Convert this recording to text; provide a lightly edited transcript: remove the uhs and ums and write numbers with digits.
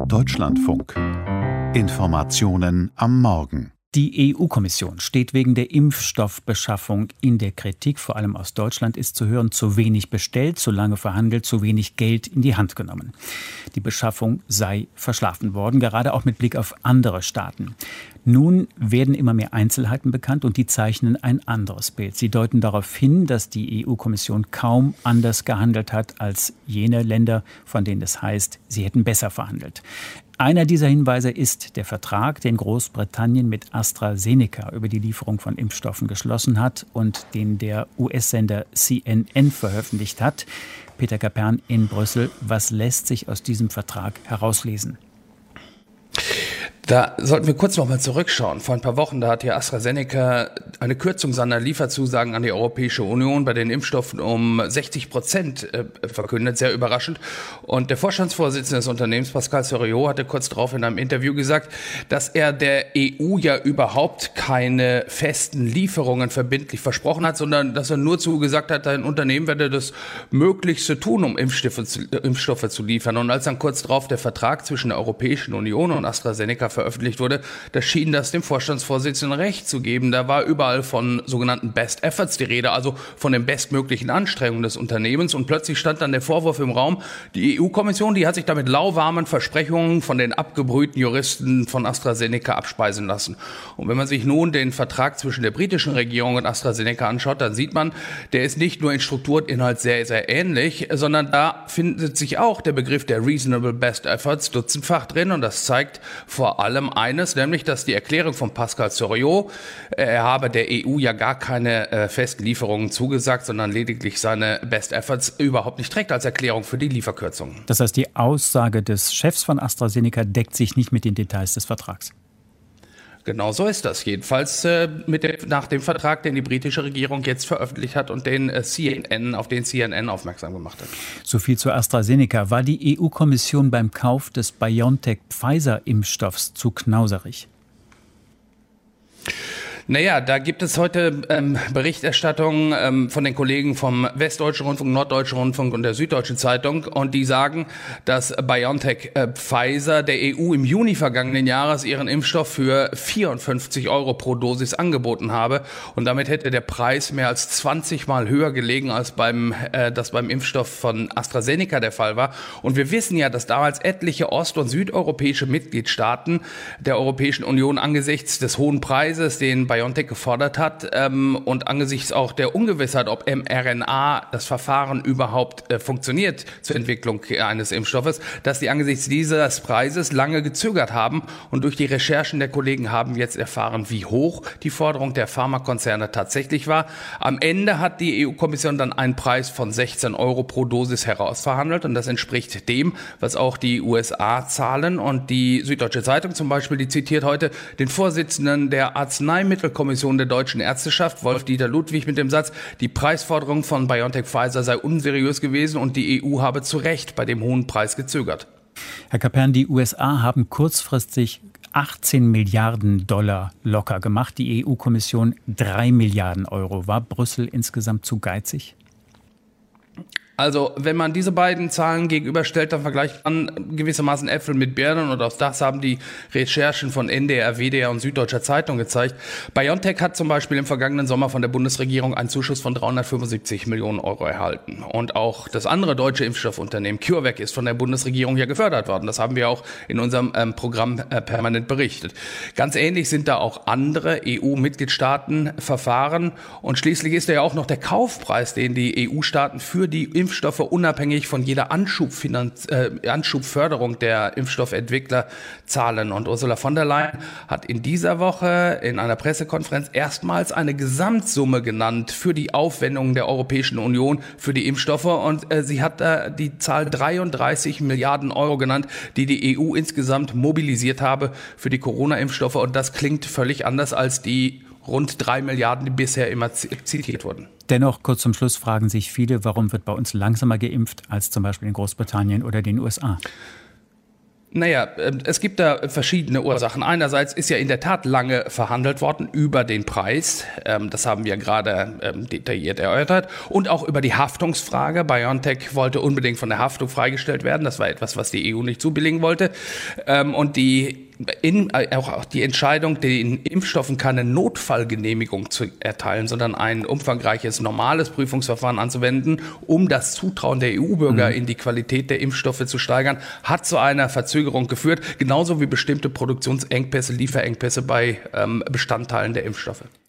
Deutschlandfunk. Informationen am Morgen. Die EU-Kommission steht wegen der Impfstoffbeschaffung in der Kritik. Vor allem aus Deutschland ist zu hören: zu wenig bestellt, zu lange verhandelt, zu wenig Geld in die Hand genommen. Die Beschaffung sei verschlafen worden, gerade auch mit Blick auf andere Staaten. Nun werden immer mehr Einzelheiten bekannt und die zeichnen ein anderes Bild. Sie deuten darauf hin, dass die EU-Kommission kaum anders gehandelt hat als jene Länder, von denen es heißt, sie hätten besser verhandelt. Einer dieser Hinweise ist der Vertrag, den Großbritannien mit AstraZeneca über die Lieferung von Impfstoffen geschlossen hat und den der US-Sender CNN veröffentlicht hat. Peter Kapern in Brüssel. Was lässt sich aus diesem Vertrag herauslesen? Da sollten wir kurz noch mal zurückschauen. Vor ein paar Wochen, da hat ja AstraZeneca eine Kürzung seiner Lieferzusagen an die Europäische Union bei den Impfstoffen um 60% verkündet, sehr überraschend. Und der Vorstandsvorsitzende des Unternehmens, Pascal Soriot, hatte kurz darauf in einem Interview gesagt, dass er der EU ja überhaupt keine festen Lieferungen verbindlich versprochen hat, sondern dass er nur zugesagt hat, ein Unternehmen werde das Möglichste tun, um Impfstoffe zu liefern. Und als dann kurz darauf der Vertrag zwischen der Europäischen Union und AstraZeneca veröffentlicht wurde, da schien das dem Vorstandsvorsitzenden recht zu geben. Da war überall von sogenannten Best Efforts die Rede, also von den bestmöglichen Anstrengungen des Unternehmens. Und plötzlich stand dann der Vorwurf im Raum, die EU-Kommission, die hat sich da mit lauwarmen Versprechungen von den abgebrühten Juristen von AstraZeneca abspeisen lassen. Und wenn man sich nun den Vertrag zwischen der britischen Regierung und AstraZeneca anschaut, dann sieht man, der ist nicht nur in Struktur und Inhalt sehr, sehr ähnlich, sondern da findet sich auch der Begriff der Reasonable Best Efforts dutzendfach drin. Und das zeigt vor allem eines, nämlich, dass die Erklärung von Pascal Soriot, er habe der EU ja gar keine festen Lieferungen zugesagt, sondern lediglich seine Best Efforts, überhaupt nicht trägt als Erklärung für die Lieferkürzungen. Das heißt, die Aussage des Chefs von AstraZeneca deckt sich nicht mit den Details des Vertrags. Genau so ist das. Jedenfalls nach dem Vertrag, den die britische Regierung jetzt veröffentlicht hat und auf den CNN aufmerksam gemacht hat. So viel zu AstraZeneca. War die EU-Kommission beim Kauf des BioNTech-Pfizer-Impfstoffs zu knauserig? Naja, da gibt es heute Berichterstattung von den Kollegen vom Westdeutschen Rundfunk, Norddeutschen Rundfunk und der Süddeutschen Zeitung. Und die sagen, dass BioNTech Pfizer der EU im Juni vergangenen Jahres ihren Impfstoff für 54 € pro Dosis angeboten habe. Und damit hätte der Preis mehr als 20 Mal höher gelegen, als das beim Impfstoff von AstraZeneca der Fall war. Und wir wissen ja, dass damals etliche ost- und südeuropäische Mitgliedstaaten der Europäischen Union angesichts des hohen Preises, den BioNTech gefordert hat, und angesichts auch der Ungewissheit, ob mRNA, das Verfahren überhaupt funktioniert zur Entwicklung eines Impfstoffes, dass die angesichts dieses Preises lange gezögert haben. Und durch die Recherchen der Kollegen haben wir jetzt erfahren, wie hoch die Forderung der Pharmakonzerne tatsächlich war. Am Ende hat die EU-Kommission dann einen Preis von 16 € pro Dosis herausverhandelt. Und das entspricht dem, was auch die USA zahlen. Und die Süddeutsche Zeitung zum Beispiel, die zitiert heute den Vorsitzenden der Arzneimittelkommission der Deutschen Ärzteschaft, Wolf-Dieter Ludwig, mit dem Satz, die Preisforderung von BioNTech Pfizer sei unseriös gewesen und die EU habe zu Recht bei dem hohen Preis gezögert. Herr Kapern, die USA haben kurzfristig 18 Milliarden $ locker gemacht, die EU-Kommission 3 Milliarden €. War Brüssel insgesamt zu geizig? Also, wenn man diese beiden Zahlen gegenüberstellt, dann vergleicht man gewissermaßen Äpfel mit Birnen, und auch das haben die Recherchen von NDR, WDR und Süddeutscher Zeitung gezeigt. BioNTech hat zum Beispiel im vergangenen Sommer von der Bundesregierung einen Zuschuss von 375 Millionen € erhalten. Und auch das andere deutsche Impfstoffunternehmen CureVac ist von der Bundesregierung ja gefördert worden. Das haben wir auch in unserem Programm permanent berichtet. Ganz ähnlich sind da auch andere EU-Mitgliedstaaten verfahren. Und schließlich ist ja auch noch der Kaufpreis, den die EU-Staaten für die Impfstoffe unabhängig von jeder Anschubförderung der Impfstoffentwickler zahlen. Und Ursula von der Leyen hat in dieser Woche in einer Pressekonferenz erstmals eine Gesamtsumme genannt für die Aufwendungen der Europäischen Union für die Impfstoffe. Und sie hat die Zahl 33 Milliarden € genannt, die die EU insgesamt mobilisiert habe für die Corona-Impfstoffe. Und das klingt völlig anders als die rund 3 Milliarden, die bisher immer zitiert wurden. Dennoch, kurz zum Schluss, fragen sich viele, warum wird bei uns langsamer geimpft als zum Beispiel in Großbritannien oder den USA? Naja, es gibt da verschiedene Ursachen. Einerseits ist ja in der Tat lange verhandelt worden über den Preis. Das haben wir gerade detailliert erörtert. Und auch über die Haftungsfrage. BioNTech wollte unbedingt von der Haftung freigestellt werden. Das war etwas, was die EU nicht zubilligen wollte. Und auch die Entscheidung, den Impfstoffen keine Notfallgenehmigung zu erteilen, sondern ein umfangreiches, normales Prüfungsverfahren anzuwenden, um das Zutrauen der EU-Bürger in die Qualität der Impfstoffe zu steigern, hat zu einer Verzögerung geführt, genauso wie bestimmte Produktionsengpässe, Lieferengpässe bei Bestandteilen der Impfstoffe.